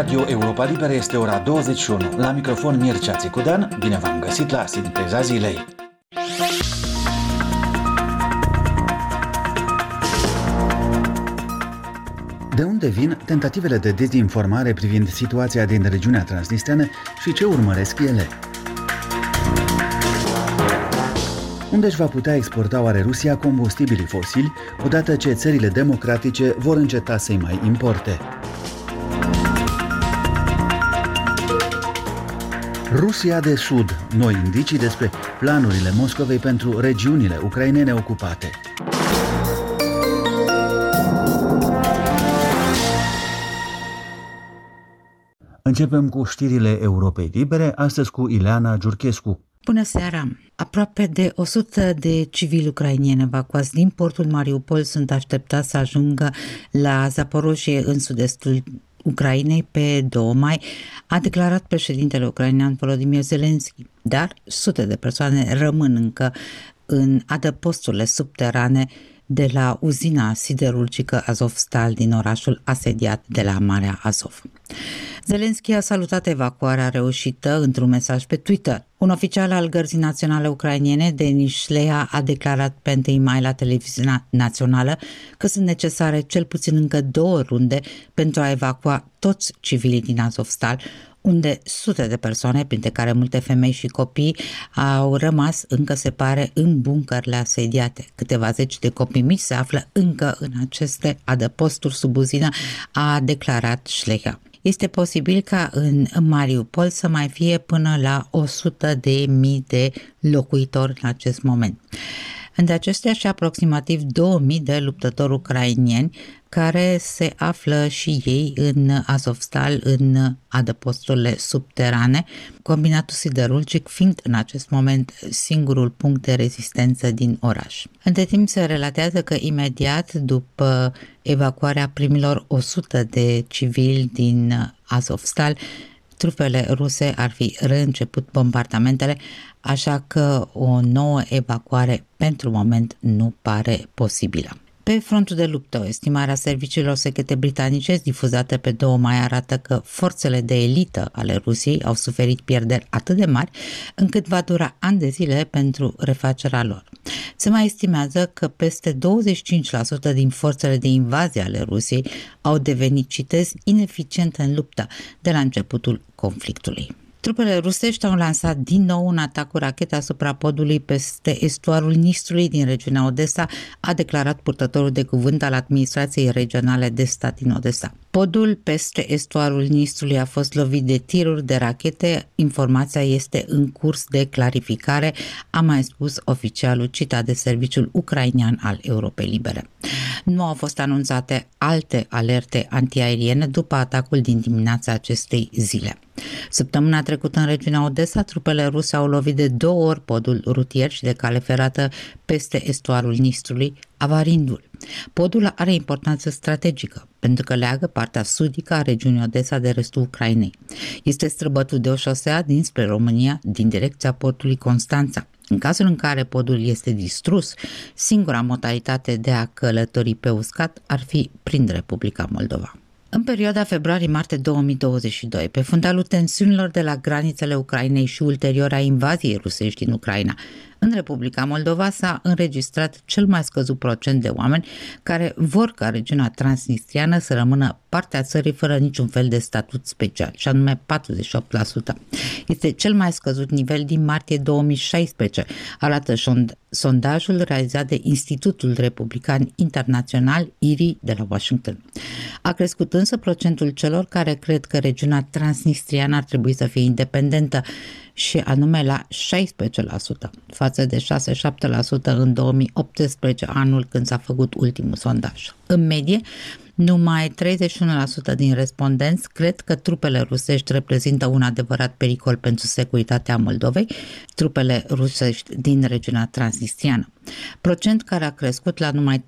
Radio Europa Liberă este ora 21. La microfon Mircea Țicudean, bine v-am găsit la Sinteza Zilei. De unde vin tentativele de dezinformare privind situația din regiunea transnistreană și ce urmăresc ele? Unde își va putea exporta oare Rusia combustibilii fosili odată ce țările democratice vor înceta să-i mai importe? Rusia de Sud, noi indicii despre planurile Moscovei pentru regiunile ucrainene ocupate. Începem cu știrile Europei Libere, astăzi cu Ileana Giurchescu. Bună seara! Aproape de 100 de civili ucrainieni evacuați din portul Mariupol sunt așteptați să ajungă la Zaporojie, în sud-estul Ucrainei, pe 2 mai, a declarat președintele ucrainean Volodymyr Zelensky. Dar sute de persoane rămân încă în adăposturile subterane de la uzina siderurgică Azovstal din orașul asediat de la Marea Azov. Zelensky a salutat evacuarea reușită într-un mesaj pe Twitter. Un oficial al Gărzii Naționale Ucrainene, Denis Shleha, a declarat pe 1 mai la televiziunea națională că sunt necesare cel puțin încă 2 runde pentru a evacua toți civilii din Azovstal, unde sute de persoane, printre care multe femei și copii, au rămas, încă se pare, în buncările asediate. Câteva zeci de copii mici se află încă în aceste adăposturi sub uzină, a declarat Shleha. Este posibil ca în Mariupol să mai fie până la 100.000 de locuitori în acest moment. Între acestea și aproximativ 2000 de luptători ucrainieni care se află și ei în Azovstal, în adăposturile subterane, combinatul siderurgic fiind în acest moment singurul punct de rezistență din oraș. Între timp se relatează că imediat după evacuarea primilor 100 de civili din Azovstal, trupele ruse ar fi reînceput bombardamentele, așa că o nouă evacuare pentru moment nu pare posibilă. Pe frontul de luptă, o estimare a serviciilor secrete britanice difuzată pe 2 mai arată că forțele de elită ale Rusiei au suferit pierderi atât de mari încât va dura ani de zile pentru refacerea lor. Se mai estimează că peste 25% din forțele de invazie ale Rusiei au devenit, citez, ineficiente în luptă de la începutul conflictului. Trupele rusești au lansat din nou un atac cu rachete asupra podului peste estuarul Nistrului din regiunea Odessa, a declarat purtătorul de cuvânt al administrației regionale de stat din Odessa. Podul peste estuarul Nistrului a fost lovit de tiruri de rachete. Informația este în curs de clarificare, a mai spus oficialul citat de serviciul ucrainean al Europei Libere. Nu au fost anunțate alte alerte antiaeriene după atacul din dimineața acestei zile. Săptămâna trecută în regiunea Odessa, trupele ruse au lovit de 2 ori podul rutier și de cale ferată peste estuarul Nistrului, avarindu-l. Podul are importanță strategică, pentru că leagă partea sudică a regiunii Odessa de restul Ucrainei. Este străbătut de o șosea dinspre România, din direcția portului Constanța. În cazul în care podul este distrus, singura modalitate de a călători pe uscat ar fi prin Republica Moldova. În perioada februarie-martie 2022, pe fundalul tensiunilor de la granițele Ucrainei și ulterior a invaziei rusești din Ucraina, în Republica Moldova s-a înregistrat cel mai scăzut procent de oameni care vor ca regiunea transnistriană să rămână partea țării fără niciun fel de statut special, și anume 48%. Este cel mai scăzut nivel din martie 2016, arată sondajul realizat de Institutul Republican Internațional, IRI, de la Washington. A crescut însă procentul celor care cred că regiunea transnistriană ar trebui să fie independentă, și anume la 16%, față de 6-7% în 2018, anul când s-a făcut ultimul sondaj. În medie, numai 31% din respondenți cred că trupele rusești reprezintă un adevărat pericol pentru securitatea Moldovei, trupele rusești din regiunea transnistriană. Procent care a crescut la numai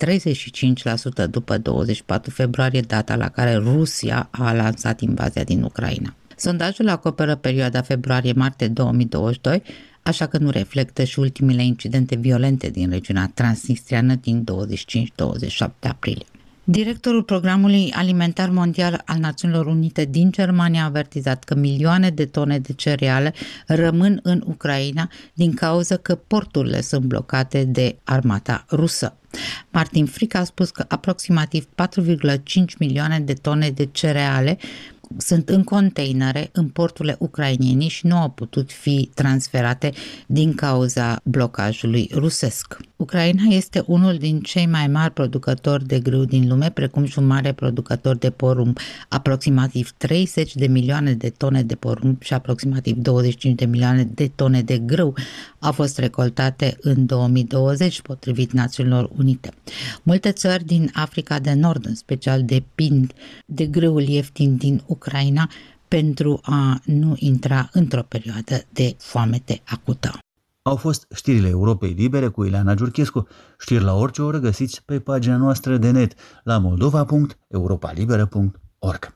35% după 24 februarie, data la care Rusia a lansat invazia din Ucraina. Sondajul acoperă perioada februarie-martie 2022, așa că nu reflectă și ultimele incidente violente din regiunea transnistriană din 25-27 aprilie. Directorul Programului Alimentar Mondial al Națiunilor Unite din Germania a avertizat că milioane de tone de cereale rămân în Ucraina din cauza că porturile sunt blocate de armata rusă. Martin Frick a spus că aproximativ 4,5 milioane de tone de cereale sunt în containere în porturile ucrainene și nu au putut fi transferate din cauza blocajului rusesc. Ucraina este unul din cei mai mari producători de grâu din lume, precum și un mare producător de porumb. Aproximativ 30 de milioane de tone de porumb și aproximativ 25 de milioane de tone de grâu au fost recoltate în 2020, potrivit Națiunilor Unite. Multe țări din Africa de Nord, în special, depind de grâul ieftin din Ucraina pentru a nu intra într-o perioadă de foamete acută. Au fost știrile Europei Libere cu Ileana Giurchescu. Știri la orice oră găsiți pe pagina noastră de net la moldova.europalibera.org.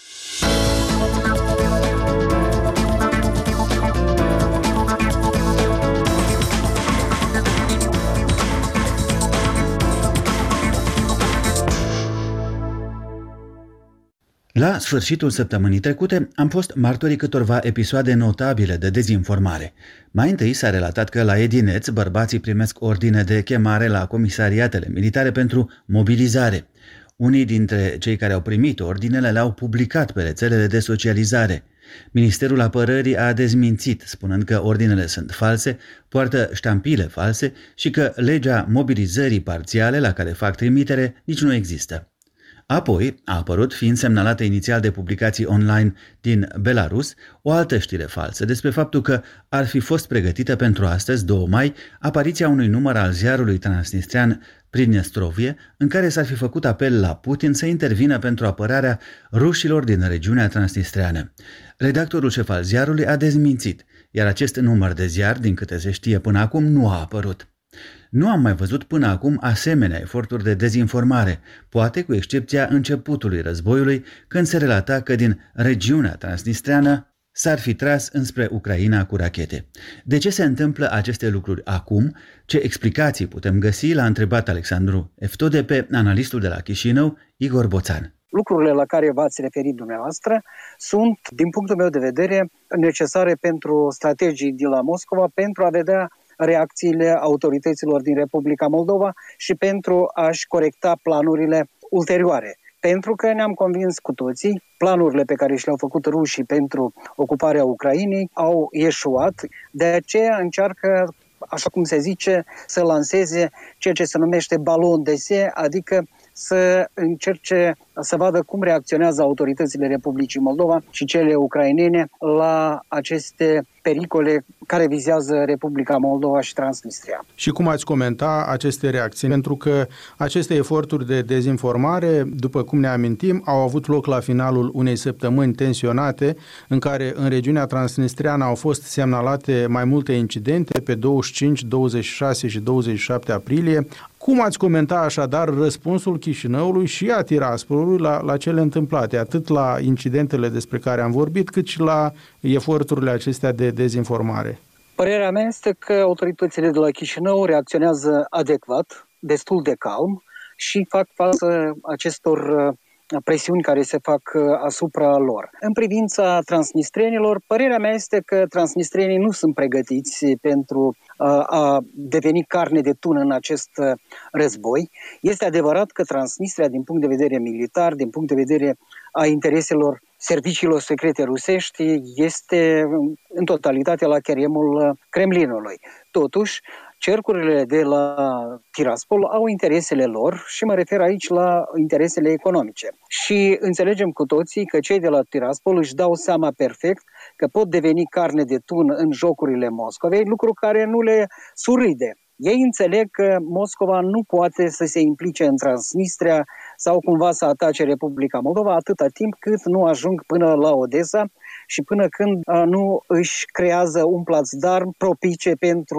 La sfârșitul săptămânii trecute am fost martorii câtorva episoade notabile de dezinformare. Mai întâi s-a relatat că la Edineț bărbații primesc ordine de chemare la comisariatele militare pentru mobilizare. Unii dintre cei care au primit ordinele le-au publicat pe rețelele de socializare. Ministerul Apărării a dezmințit, spunând că ordinele sunt false, poartă ștampile false și că legea mobilizării parțiale la care fac trimitere nici nu există. Apoi a apărut, fiind semnalată inițial de publicații online din Belarus, o altă știre falsă despre faptul că ar fi fost pregătită pentru astăzi, 2 mai, apariția unui număr al ziarului transnistrean Pridnestrovie, în care s-ar fi făcut apel la Putin să intervină pentru apărarea rușilor din regiunea transnistreană. Redactorul șef al ziarului a dezmințit, iar acest număr de ziar, din câte se știe până acum, nu a apărut. Nu am mai văzut până acum asemenea eforturi de dezinformare, poate cu excepția începutului războiului, când se relata că din regiunea transnistreană s-ar fi tras înspre Ucraina cu rachete. De ce se întâmplă aceste lucruri acum? Ce explicații putem găsi? L-a întrebat Alexandru Eftode pe analistul de la Chișinău, Igor Boțan. Lucrurile la care v-ați referit dumneavoastră sunt, din punctul meu de vedere, necesare pentru strategii de la Moscova pentru a vedea reacțiile autorităților din Republica Moldova și pentru a-și corecta planurile ulterioare. Pentru că ne-am convins cu toții, planurile pe care și le-au făcut rușii pentru ocuparea Ucrainei au eșuat, de aceea încearcă, așa cum se zice, să lanseze ceea ce se numește balon d'essai, adică să încerce să vadă cum reacționează autoritățile Republicii Moldova și cele ucrainene la aceste pericole care vizează Republica Moldova și Transnistria. Și cum ați comenta aceste reacții? Pentru că aceste eforturi de dezinformare, după cum ne amintim, au avut loc la finalul unei săptămâni tensionate, în care în regiunea transnistreană au fost semnalate mai multe incidente pe 25, 26 și 27 aprilie. Cum ați comenta așadar răspunsul Chișinăului și a Tiraspolului la cele întâmplate, atât la incidentele despre care am vorbit, cât și la eforturile acestea de dezinformare? Părerea mea este că autoritățile de la Chișinău reacționează adecvat, destul de calm și fac față acestor presiuni care se fac asupra lor. În privința transnistrenilor, părerea mea este că transnistrenii nu sunt pregătiți pentru a deveni carne de tună în acest război. Este adevărat că Transnistria, din punct de vedere militar, din punct de vedere a intereselor serviciilor secrete rusești, este în totalitate la cheremul Kremlinului. Totuși, cercurile de la Tiraspol au interesele lor și mă refer aici la interesele economice. Și înțelegem cu toții că cei de la Tiraspol își dau seama perfect că pot deveni carne de tun în jocurile Moscovei, lucru care nu le surâde. Ei înțeleg că Moscova nu poate să se implice în Transnistria sau cumva să atace Republica Moldova atâta timp cât nu ajung până la Odessa și până când nu își creează un placdarm propice pentru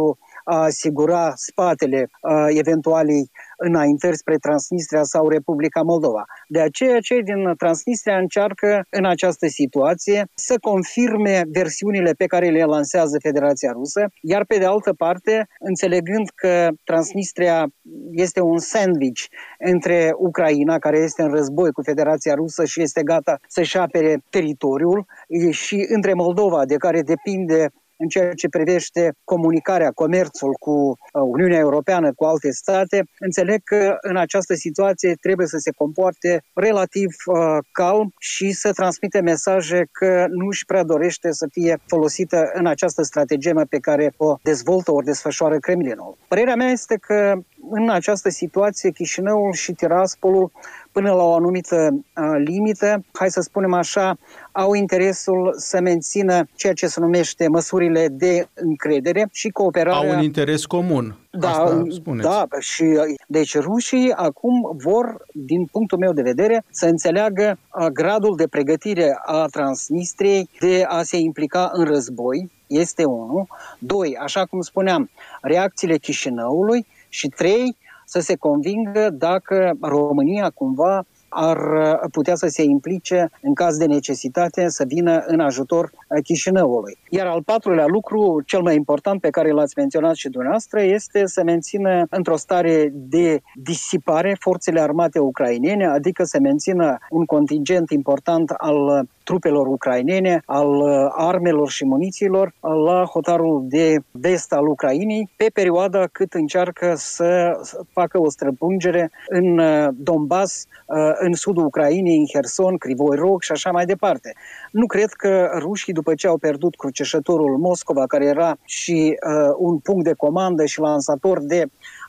a asigura spatele eventualei înaintări spre Transnistria sau Republica Moldova. De aceea, cei din Transnistria încearcă în această situație să confirme versiunile pe care le lansează Federația Rusă, iar pe de altă parte, înțelegând că Transnistria este un sandwich între Ucraina, care este în război cu Federația Rusă și este gata să-și apere teritoriul, și între Moldova, de care depinde în ceea ce privește comunicarea, comerțul cu Uniunea Europeană, cu alte state, înțeleg că în această situație trebuie să se comporte relativ calm și să transmite mesaje că nu își prea dorește să fie folosită în această strategemă pe care o dezvoltă, ori desfășoară Kremlinul. Părerea mea este că în această situație Chișinăul și Tiraspolul, până la o anumită limită, hai să spunem așa, au interesul să mențină ceea ce se numește măsurile de încredere și cooperarea. Au un interes comun. Asta spuneți. Da, și deci rușii acum vor, din punctul meu de vedere, să înțeleagă gradul de pregătire a Transnistriei de a se implica în război, este 1. 2, așa cum spuneam, reacțiile Chișinăului și 3, să se convingă dacă România cumva ar putea să se implice în caz de necesitate să vină în ajutor Chișinăului. Iar al patrulea lucru, cel mai important pe care l-ați menționat și dumneavoastră, este să mențină într-o stare de disipare forțele armate ucrainene, adică să mențină un contingent important al trupelor ucrainene, al armelor și munițiilor la hotarul de vest al Ucrainei, pe perioada cât încearcă să facă o străpungere în Donbass, în sudul Ucrainei, în Herson, Crivoi Rog și așa mai departe. Nu cred că rușii, după ce au pierdut cruceșătorul Moscova, care era și un punct de comandă și lansator de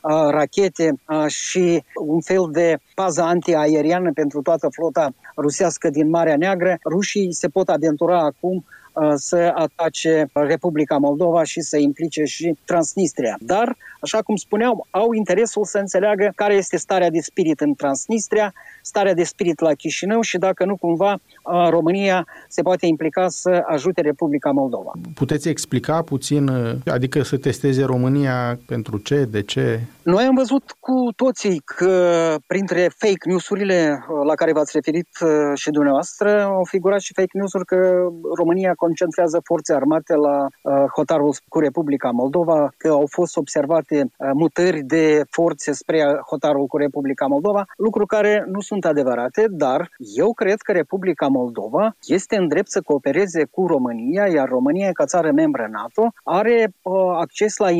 rachete și un fel de pază antiaeriană pentru toată flota rusească din Marea Neagră, rușii se pot aventura acum să atace Republica Moldova și să implice și Transnistria. Dar, așa cum spuneam, au interesul să înțeleagă care este starea de spirit în Transnistria, starea de spirit la Chișinău și dacă nu cumva România se poate implica să ajute Republica Moldova. Puteți explica puțin, adică să testeze România pentru ce, de ce? Noi am văzut cu toții că printre fake news-urile la care v-ați referit și dumneavoastră au figurat și fake news-uri că România concentrează forțe armate la hotarul cu Republica Moldova, că au fost observate mutări de forțe spre hotarul cu Republica Moldova, lucruri care nu sunt adevărate, dar eu cred că Republica Moldova este în drept să coopereze cu România, iar România, ca țară membră NATO, are acces la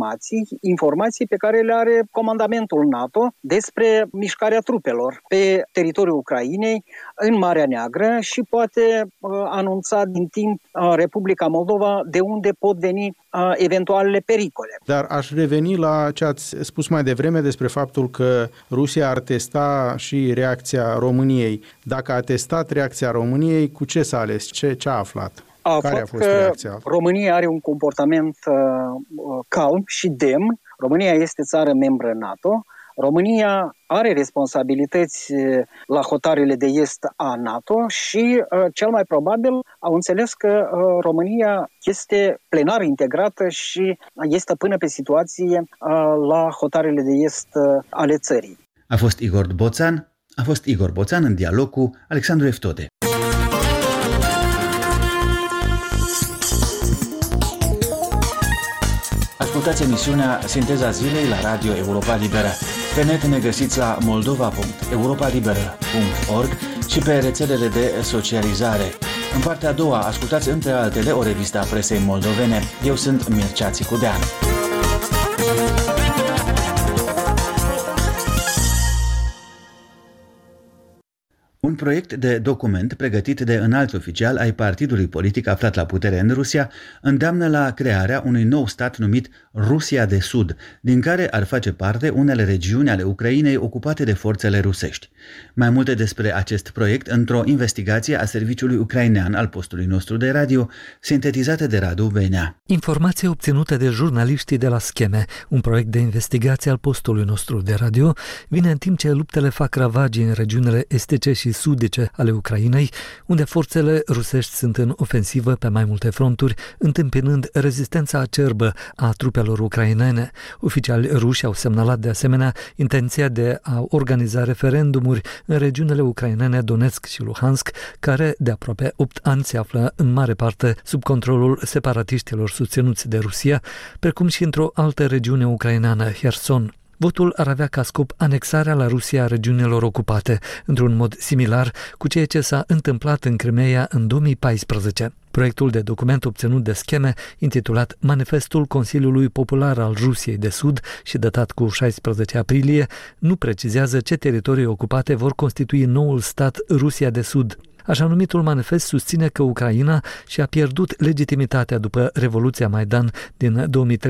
informații pe care le are comandamentul NATO despre mișcarea trupelor pe teritoriul Ucrainei, în Marea Neagră și poate anunța din timp Republica Moldova de unde pot veni eventualele pericole. Dar aș reveni la ce ați spus mai devreme despre faptul că Rusia ar testa și reacția României. Dacă a testat reacția României, cu ce s-a ales? Ce a aflat? Care a fost reacția? România are un comportament calm și demn. România este țară membră NATO. România are responsabilități la hotarele de est a NATO și cel mai probabil au înțeles că România este plenar integrată și este până pe situație la hotarele de est ale țării. A fost Igor Boțan în dialog cu Alexandru Eftode. Ascultați emisiunea Sinteza Zilei la Radio Europa Liberă. Pe net ne găsiți la moldova.europalibera.org și pe rețelele de socializare. În partea a doua ascultați între altele o revistă a presei moldovene. Eu sunt Mircea Țicudean. Un proiect de document pregătit de înalți oficiali ai partidului politic aflat la putere în Rusia îndeamnă la crearea unui nou stat numit Rusia de Sud, din care ar face parte unele regiuni ale Ucrainei ocupate de forțele rusești. Mai multe despre acest proiect într-o investigație a serviciului ucrainean al postului nostru de radio, sintetizată de Radu Benea. Informație obținută de jurnaliștii de la Scheme, un proiect de investigație al postului nostru de radio, vine în timp ce luptele fac ravagii în regiunile estice și sudice ale Ucrainei, unde forțele rusești sunt în ofensivă pe mai multe fronturi, întâmpinând rezistența acerbă a trupelor ucrainene. Oficiali ruși au semnalat de asemenea intenția de a organiza referendumuri în regiunile ucrainene Donetsk și Luhansk, care de aproape 8 ani se află în mare parte sub controlul separatiștilor susținuți de Rusia, precum și într-o altă regiune ucraineană, Herson. Votul ar avea ca scop anexarea la Rusia a regiunilor ocupate, într-un mod similar cu ceea ce s-a întâmplat în Crimeea în 2014. Proiectul de document obținut de scheme, intitulat Manifestul Consiliului Popular al Rusiei de Sud și datat cu 16 aprilie, nu precizează ce teritorii ocupate vor constitui noul stat Rusia de Sud. Așa numitul manifest susține că Ucraina și-a pierdut legitimitatea după Revoluția Maidan din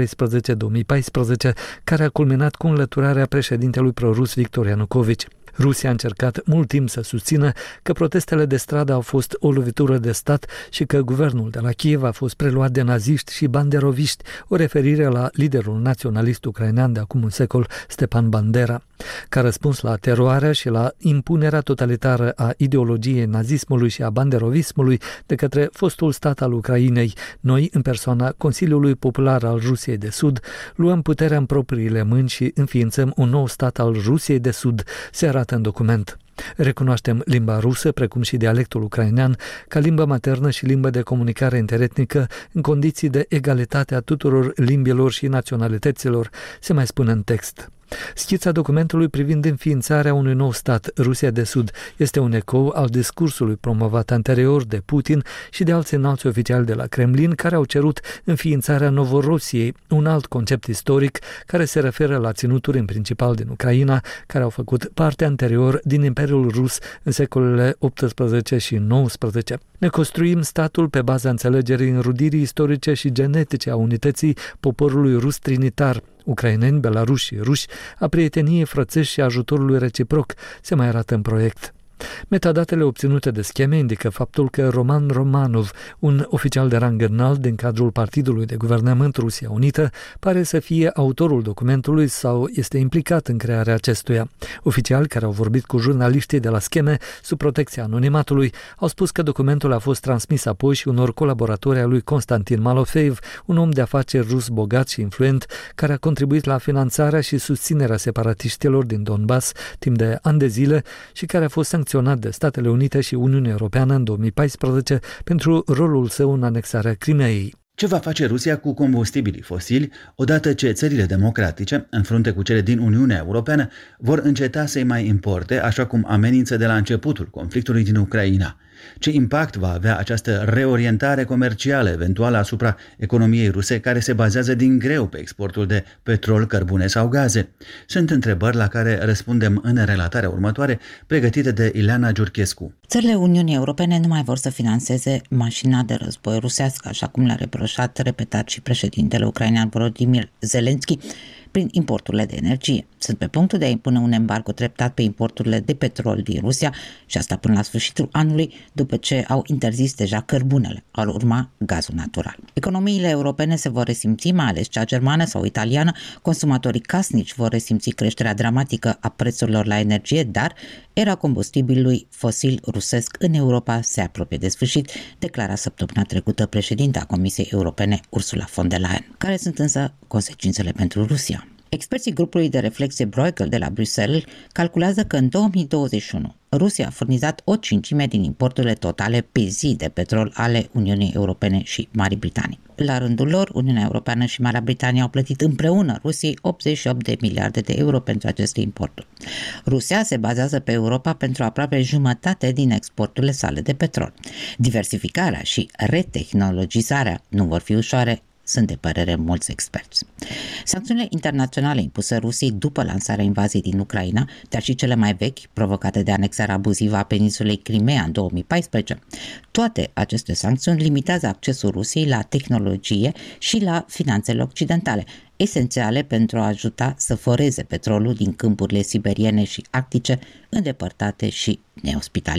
2013-2014, care a culminat cu înlăturarea președintelui prorus Victor Ianucovici. Rusia a încercat mult timp să susțină că protestele de stradă au fost o lovitură de stat și că guvernul de la Kiev a fost preluat de naziști și banderoviști, o referire la liderul naționalist ucrainean de acum un secol, Stepan Bandera. Ca răspuns la teroarea și la impunerea totalitară a ideologiei nazismului și a banderovismului de către fostul stat al Ucrainei, noi, în persoana Consiliului Popular al Rusiei de Sud, luăm puterea în propriile mâini și înființăm un nou stat al Rusiei de Sud, se arată în document. Recunoaștem limba rusă, precum și dialectul ucrainean, ca limbă maternă și limbă de comunicare interetnică, în condiții de egalitate a tuturor limbilor și naționalităților, se mai spune în text. Schița documentului privind înființarea unui nou stat, Rusia de Sud, este un ecou al discursului promovat anterior de Putin și de alți înalți oficiali de la Kremlin care au cerut înființarea Novorossiei, un alt concept istoric care se referă la ținuturi în principal din Ucraina, care au făcut parte anterior din Imperiul Rus în secolele 18 și 19. Ne construim statul pe baza înțelegerii înrudirii istorice și genetice a unității poporului rus trinitar, ucraineni, belaruși și ruși, a prieteniei frățești și ajutorului reciproc, se mai arată în proiect. Metadatele obținute de scheme indică faptul că Roman Romanov, un oficial de rang înalt din cadrul Partidului de Guvernământ Rusia Unită, pare să fie autorul documentului sau este implicat în crearea acestuia. Oficiali care au vorbit cu jurnaliștii de la scheme sub protecția anonimatului au spus că documentul a fost transmis apoi și unor colaboratori ai lui Konstantin Malofeev, un om de afaceri rus bogat și influent, care a contribuit la finanțarea și susținerea separatiștilor din Donbass timp de ani de zile și care a fost sancționat de Statele Unite și Uniunea Europeană în 2014 pentru rolul său în anexarea Crimeei. Ce va face Rusia cu combustibilii fosili odată ce țările democratice, în frunte cu cele din Uniunea Europeană, vor înceta să-i mai importe, așa cum amenință de la începutul conflictului din Ucraina? Ce impact va avea această reorientare comercială eventuală asupra economiei ruse, care se bazează din greu pe exportul de petrol, cărbune sau gaze? Sunt întrebări la care răspundem în relatarea următoare, pregătită de Ileana Giurchescu. Țările Uniunii Europene nu mai vor să financeze mașina de război rusească, așa cum le-a repetat și președintele ucrainean Volodymyr Zelensky, prin importurile de energie. Sunt pe punctul de a impune un embargo treptat pe importurile de petrol din Rusia și asta până la sfârșitul anului, după ce au interzis deja cărbunele, ar urma gazul natural. Economiile europene se vor resimți, mai ales cea germană sau italiană, consumatorii casnici vor resimți creșterea dramatică a prețurilor la energie, dar era combustibilului fosil rusesc în Europa se apropie de sfârșit, declara săptămâna trecută președinta Comisiei Europene Ursula von der Leyen. Care sunt însă consecințele pentru Rusia? Experții grupului de reflexie Bruegel de la Bruxelles calculează că în 2021 Rusia a furnizat o cincime din importurile totale pe zi de petrol ale Uniunii Europene și Marii Britanii. La rândul lor, Uniunea Europeană și Marea Britanie au plătit împreună Rusiei 88 de miliarde de euro pentru aceste importuri. Rusia se bazează pe Europa pentru aproape jumătate din exporturile sale de petrol. Diversificarea și retehnologizarea nu vor fi ușoare, sunt de părere mulți experți. Sancțiunile internaționale impuse Rusiei după lansarea invaziei din Ucraina, dar și cele mai vechi, provocate de anexarea abuzivă a peninsulei Crimea în 2014, toate aceste sancțiuni limitează accesul Rusiei la tehnologie și la finanțele occidentale, esențiale pentru a ajuta să foreze petrolul din câmpurile siberiene și arctice, îndepărtate și neospitaliere.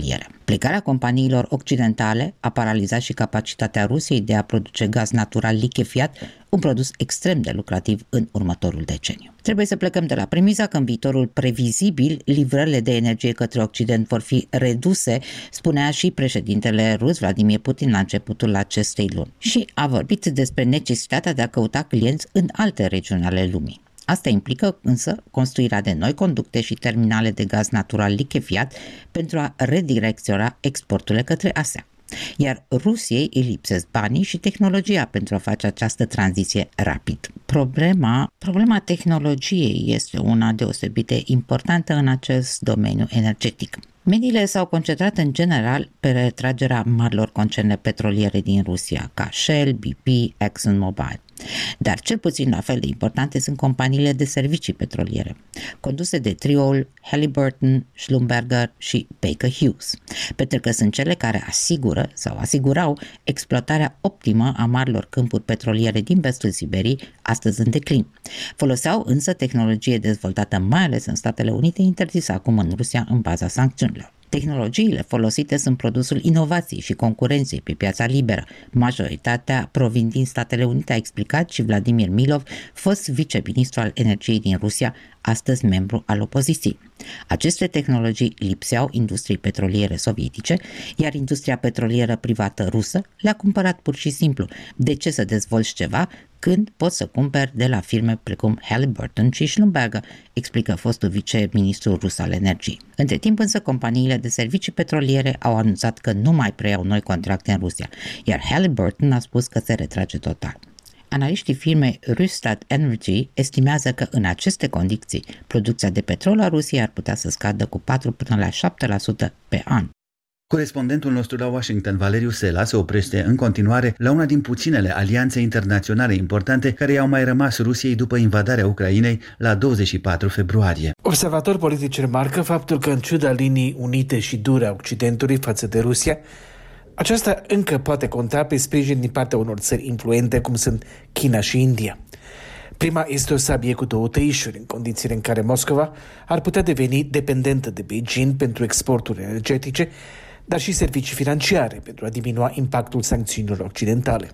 Plecarea companiilor occidentale a paralizat și capacitatea Rusiei de a produce gaz natural lichefiat, un produs extrem de lucrativ în următorul deceniu. Trebuie să plecăm de la premisa că în viitorul previzibil livrările de energie către Occident vor fi reduse, spunea și președintele rus Vladimir Putin la începutul acestei luni și a vorbit despre necesitatea de a căuta clienți în alte regiuni ale lumii. Asta implică însă construirea de noi conducte și terminale de gaz natural lichefiat pentru a redirecționa exporturile către Asia. Iar Rusiei îi lipsesc banii și tehnologia pentru a face această tranziție rapid. Problema tehnologiei este una deosebit de importantă în acest domeniu energetic. Mediile s-au concentrat în general pe retragerea marilor concerne petroliere din Rusia, ca Shell, BP, ExxonMobil. Dar cel puțin la fel de importante sunt companiile de servicii petroliere, conduse de trioul Halliburton, Schlumberger și Baker Hughes, pentru că sunt cele care asigură sau asigurau exploatarea optimă a marilor câmpuri petroliere din vestul Siberiei, astăzi în declin. Foloseau însă tehnologie dezvoltată mai ales în Statele Unite, interzisă acum în Rusia în baza sancțiunilor. Tehnologiile folosite sunt produsul inovației și concurenței pe piața liberă. Majoritatea provin din Statele Unite, a explicat și Vladimir Milov, fost viceministru al energiei din Rusia, astăzi membru al opoziției. Aceste tehnologii lipseau industriei petroliere sovietice, iar industria petrolieră privată rusă le-a cumpărat pur și simplu. De ce să dezvolți ceva când poți să cumperi de la firme precum Halliburton și Schlumberger, explică fostul viceministru rus al energiei. Între timp însă companiile de servicii petroliere au anunțat că nu mai preiau noi contracte în Rusia, iar Halliburton a spus că se retrage total. Analiștii firmei Rystad Energy estimează că în aceste condiții producția de petrol a Rusiei ar putea să scadă cu 4 până la 7% pe an. Corespondentul nostru la Washington, Valeriu Sela, se oprește în continuare la una din puținele alianțe internaționale importante care i-au mai rămas Rusiei după invadarea Ucrainei la 24 februarie. Observatori politici remarcă faptul că în ciuda linii unite și dure a Occidentului față de Rusia, aceasta încă poate conta pe sprijin din partea unor țări influente cum sunt China și India. Prima este o sabie cu două tăișuri, în condițiile în care Moscova ar putea deveni dependentă de Beijing pentru exporturi energetice, dar și servicii financiare pentru a diminua impactul sancțiunilor occidentale.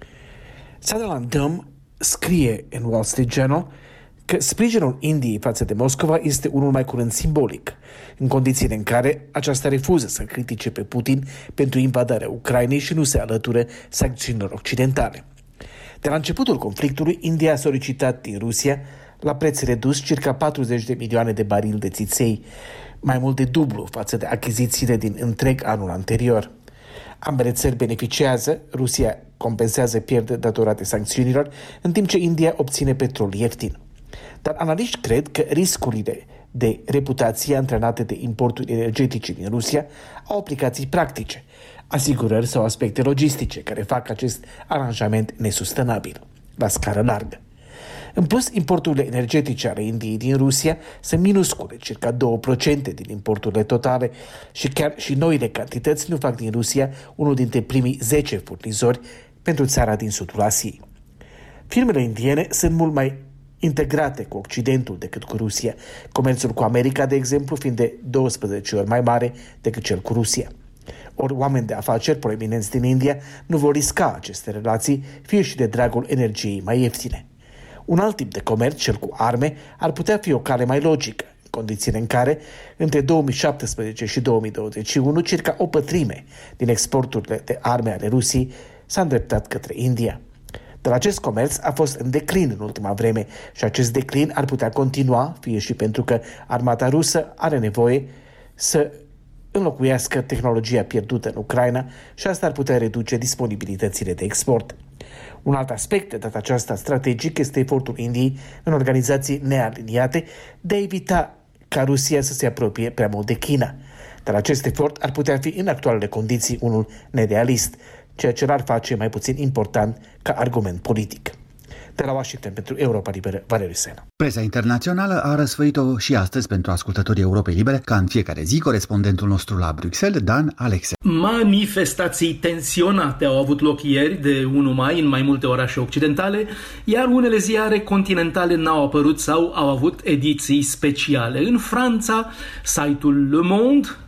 Sutherland Dumb scrie în Wall Street Journal că sprijinul Indiei față de Moscova este unul mai curând simbolic, în condițiile în care aceasta refuză să critique pe Putin pentru invadarea Ucrainei și nu se alătură sancțiunilor occidentale. De la începutul conflictului, India a solicitat din Rusia, la preț redus, circa 40 de milioane de barili de țiței, mai mult de dublu față de achizițiile din întreg anul anterior. Ambele țări beneficiază, Rusia compensează pierderi datorate sancțiunilor, în timp ce India obține petrol ieftin. Dar analiști cred că riscurile de reputație antrenate de importuri energetice din Rusia au aplicații practice, asigurări sau aspecte logistice care fac acest aranjament nesustenabil, la scară largă. În plus, importurile energetice ale Indiei din Rusia sunt minuscule, circa 2% din importurile totale și chiar și noile cantități nu fac din Rusia unul dintre primii 10 furnizori pentru țara din sudul Asiei. Firmele indiene sunt mult mai integrate cu Occidentul decât cu Rusia, comerțul cu America, de exemplu, fiind de 12 ori mai mare decât cel cu Rusia. Ori oameni de afaceri proeminenți din India nu vor risca aceste relații, fie și de dragul energiei mai ieftine. Un alt tip de comerț, cel cu arme, ar putea fi o cale mai logică, în condițiile în care, între 2017 și 2021, circa o pătrime din exporturile de arme ale Rusiei s-a îndreptat către India. Dar acest comerț a fost în declin în ultima vreme și acest declin ar putea continua, fie și pentru că armata rusă are nevoie să înlocuiască tehnologia pierdută în Ucraina și asta ar putea reduce disponibilitățile de export. Un alt aspect de data aceasta strategic este efortul Indiei în organizații nealiniate de a evita ca Rusia să se apropie prea mult de China. Dar acest efort ar putea fi în actualele condiții unul nerealist, ceea ce l-ar face mai puțin important ca argument politic. De la Washington pentru Europa Liberă, Valeriu Sela. Presa internațională a răsfăit-o și astăzi pentru ascultătorii Europei Libere, ca în fiecare zi, corespondentul nostru la Bruxelles, Dan Alexe. Manifestații tensionate au avut loc ieri, de 1 mai, în mai multe orașe occidentale, iar unele ziare continentale n-au apărut sau au avut ediții speciale. În Franța, site-ul Le Monde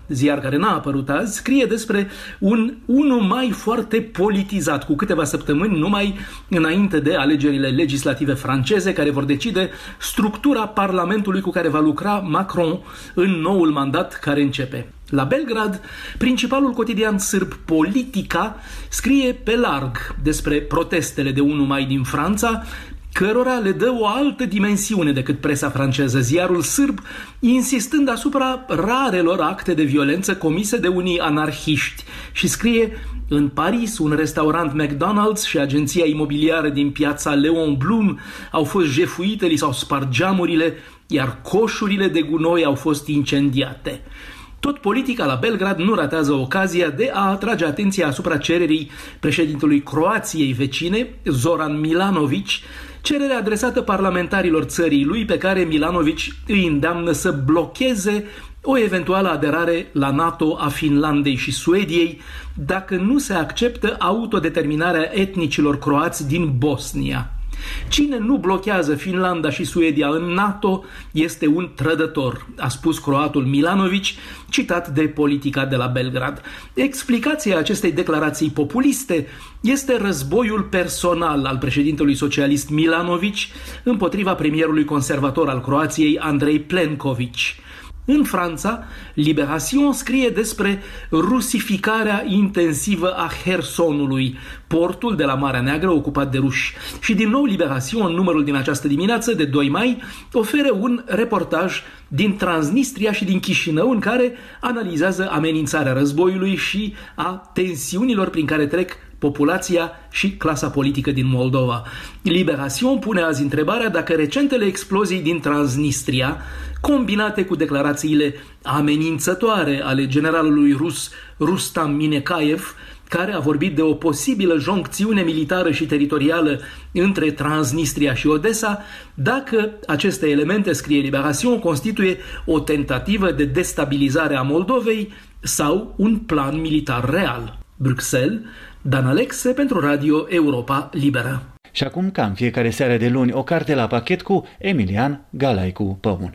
ziar care n-a apărut azi, scrie despre unul mai foarte politizat, cu câteva săptămâni numai înainte de alegerile legislative franceze, care vor decide structura Parlamentului cu care va lucra Macron în noul mandat care începe. La Belgrad, principalul cotidian sârb Politica scrie pe larg despre protestele de 1 mai din Franța, cărora le dă o altă dimensiune decât presa franceză, ziarul sârb insistând asupra rarelor acte de violență comise de unii anarhiști și scrie: în Paris, un restaurant McDonald's și agenția imobiliară din piața Leon Blum au fost jefuite, li s-au spart geamurile, iar coșurile de gunoi au fost incendiate. Tot Politica la Belgrad nu ratează ocazia de a atrage atenția asupra cererii președintelui Croației vecine, Zoran Milanović, cerere adresată parlamentarilor țării lui, pe care Milanović îi îndeamnă să blocheze o eventuală aderare la NATO a Finlandei și Suediei dacă nu se acceptă autodeterminarea etnicilor croați din Bosnia. Cine nu blochează Finlanda și Suedia în NATO este un trădător, a spus croatul Milanović, citat de Politica de la Belgrad. Explicația acestei declarații populiste este războiul personal al președintelui socialist Milanović împotriva premierului conservator al Croației, Andrei Plenković. În Franța, Libération scrie despre rusificarea intensivă a Hersonului, portul de la Marea Neagră ocupat de ruși. Și din nou Libération, în numărul din această dimineață de 2 mai, oferă un reportaj din Transnistria și din Chișinău, în care analizează amenințarea războiului și a tensiunilor prin care trec populația și clasa politică din Moldova. Libération pune azi întrebarea dacă recentele explozii din Transnistria, combinate cu declarațiile amenințătoare ale generalului rus Rustam Minekaev, care a vorbit de o posibilă joncțiune militară și teritorială între Transnistria și Odessa, dacă aceste elemente, scrie Libération, constituie o tentativă de destabilizare a Moldovei sau un plan militar real. Bruxelles, Dan Alexe pentru Radio Europa Liberă. Și acum, ca în fiecare seară de luni, o carte la pachet cu Emilian Galaicu Păun.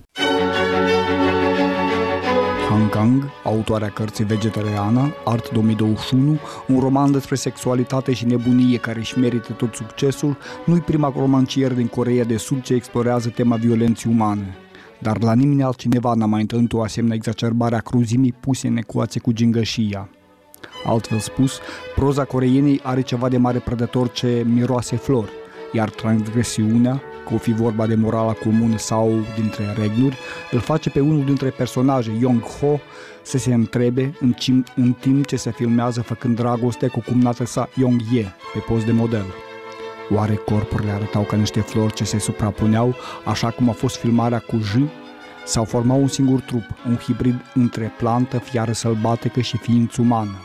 Han Kang, autoarea cărții Vegetariana, Art 2021, un roman despre sexualitate și nebunie care își merită tot succesul, nu-i prima romancieră din Coreea de Sud ce explorează tema violenței umane. Dar la nimeni altcineva n-a mai întâlnit o asemenea exacerbare a cruzimii puse în ecuație cu gingășia. Altfel spus, proza coreienei are ceva de mare prădător ce miroase flori, iar transgresiunea, că o fi vorba de morala comună sau dintre regnuri, îl face pe unul dintre personaje, Yong-ho, să se întrebe în timp ce se filmează făcând dragoste cu cumnata sa Yong-ye pe post de model. Oare corpurile arătau ca niște flori ce se suprapuneau, așa cum a fost filmarea cu J? Sau formau un singur trup, un hibrid între plantă, fiară sălbatică și ființă umană?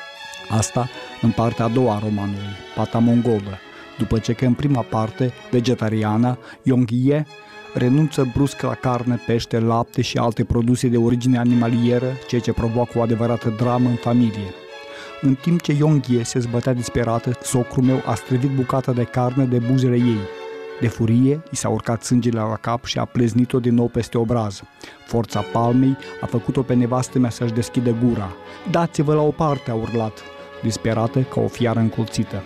Asta în partea a doua a romanului, Pata mongolă, după ce că în prima parte, Vegetariana, Yong-ye renunță brusc la carne, pește, lapte și alte produse de origine animalieră, ceea ce provoacă o adevărată dramă în familie. În timp ce Yong-ye se zbătea disperată, socrul meu a strivit bucata de carne de buzele ei. De furie, i s-a urcat sângele la cap și a pleznit-o din nou peste obraz. Forța palmei a făcut-o pe nevastă mea să-și deschidă gura. Dați-vă la o parte, a urlat, disperată ca o fiară încolțită.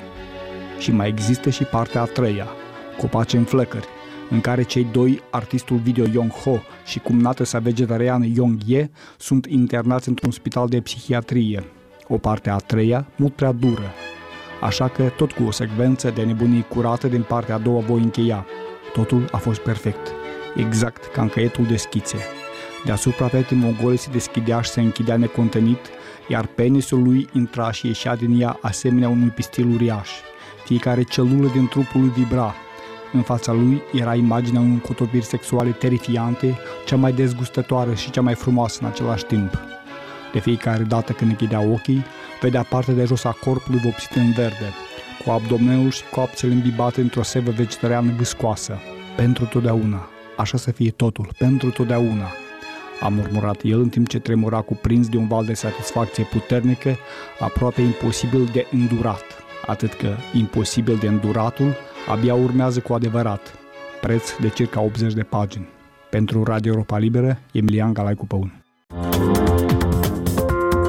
Și mai există și partea a treia, Copaci în flăcări, în care cei doi, artistul video Yong-ho și cumnată sa vegetariană Yong-ye, sunt internați într-un spital de psihiatrie. O parte a treia, mult prea dură. Așa că, tot cu o secvență de nebunii curată din partea a doua voi încheia. Totul a fost perfect, exact ca în caietul de schițe. Deasupra petii mongole se deschidea și se închidea necontenit, iar penisul lui intra și ieșea din ea asemenea unui pistil uriaș. Fiecare celulă din trupul lui vibra. În fața lui era imaginea unui cotopiri sexuale terifiante, cea mai dezgustătoare și cea mai frumoasă în același timp. De fiecare dată când închidea ochii, vedea partea de jos a corpului vopsită în verde, cu abdomenul și coapsele îmbibate într-o sevă vegetariană viscoasă. Pentru totdeauna, așa să fie totul, pentru totdeauna, a murmurat el în timp ce tremura cuprins de un val de satisfacție puternică, aproape imposibil de îndurat. Atât că imposibil de înduratul abia urmează cu adevărat. Preț de circa 80 de pagini. Pentru Radio Europa Liberă, Emilian Galaicu Păun.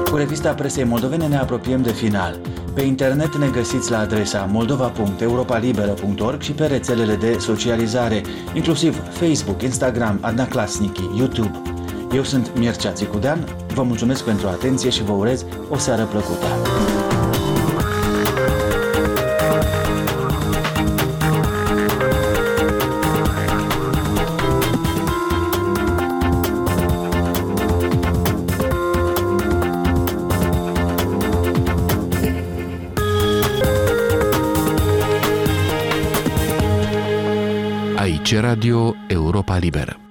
Cu revista presei moldovene ne apropiem de final. Pe internet ne găsiți la adresa moldova.europalibera.org și pe rețelele de socializare, inclusiv Facebook, Instagram, Adna Klasnici, YouTube. Eu sunt Mircea Țicudean, vă mulțumesc pentru atenție și vă urez o seară plăcută. Aici Radio Europa Liberă.